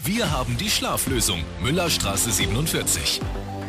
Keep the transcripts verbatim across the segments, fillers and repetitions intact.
Wir haben die Schlaflösung. Müllerstraße siebenundvierzig.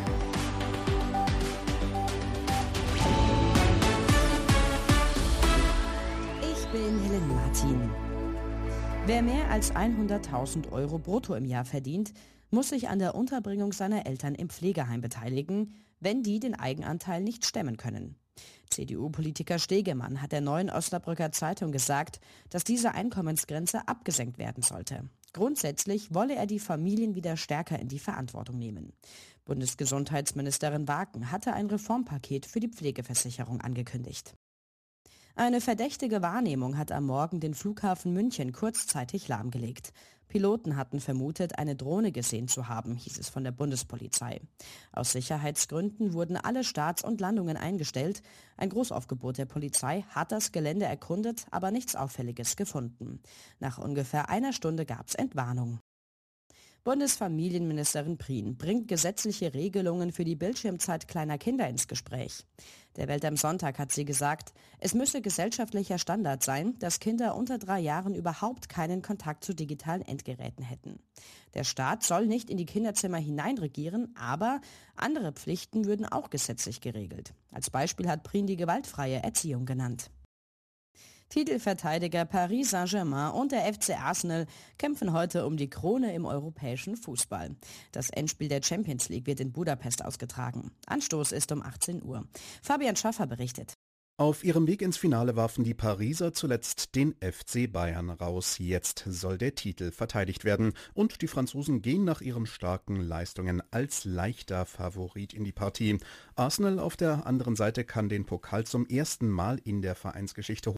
Ich bin Helen Martin. Wer mehr als hunderttausend Euro brutto im Jahr verdient, muss sich an der Unterbringung seiner Eltern im Pflegeheim beteiligen, wenn die den Eigenanteil nicht stemmen können. C D U-Politiker Stegemann hat der Neuen Osnabrücker Zeitung gesagt, dass diese Einkommensgrenze abgesenkt werden sollte. Grundsätzlich wolle er die Familien wieder stärker in die Verantwortung nehmen. Bundesgesundheitsministerin Waken hatte ein Reformpaket für die Pflegeversicherung angekündigt. Eine verdächtige Wahrnehmung hat am Morgen den Flughafen München kurzzeitig lahmgelegt. Piloten hatten vermutet, eine Drohne gesehen zu haben, hieß es von der Bundespolizei. Aus Sicherheitsgründen wurden alle Starts und Landungen eingestellt. Ein Großaufgebot der Polizei hat das Gelände erkundet, aber nichts Auffälliges gefunden. Nach ungefähr einer Stunde gab es Entwarnung. Bundesfamilienministerin Prien bringt gesetzliche Regelungen für die Bildschirmzeit kleiner Kinder ins Gespräch. Der Welt am Sonntag hat sie gesagt, es müsse gesellschaftlicher Standard sein, dass Kinder unter drei Jahren überhaupt keinen Kontakt zu digitalen Endgeräten hätten. Der Staat soll nicht in die Kinderzimmer hineinregieren, aber andere Pflichten würden auch gesetzlich geregelt. Als Beispiel hat Prien die gewaltfreie Erziehung genannt. Titelverteidiger Paris Saint-Germain und der F C Arsenal kämpfen heute um die Krone im europäischen Fußball. Das Endspiel der Champions League wird in Budapest ausgetragen. Anstoß ist um achtzehn Uhr. Fabian Schaffer berichtet. Auf ihrem Weg ins Finale warfen die Pariser zuletzt den F C Bayern raus. Jetzt soll der Titel verteidigt werden. Und die Franzosen gehen nach ihren starken Leistungen als leichter Favorit in die Partie. Arsenal auf der anderen Seite kann den Pokal zum ersten Mal in der Vereinsgeschichte